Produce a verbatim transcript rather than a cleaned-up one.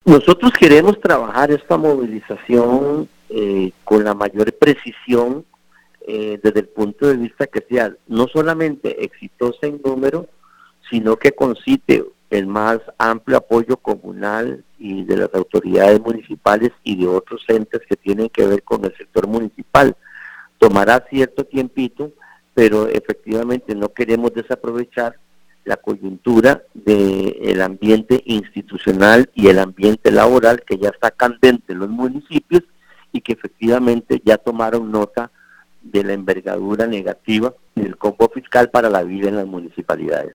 Nosotros queremos trabajar esta movilización eh, con la mayor precisión eh, desde el punto de vista que sea no solamente exitosa en número, sino que concite el más amplio apoyo comunal y de las autoridades municipales y de otros entes que tienen que ver con el sector municipal. Tomará cierto tiempito, pero efectivamente no queremos desaprovechar la coyuntura del ambiente institucional y el ambiente laboral que ya está candente en los municipios y que efectivamente ya tomaron nota de la envergadura negativa del combo fiscal para la vida en las municipalidades.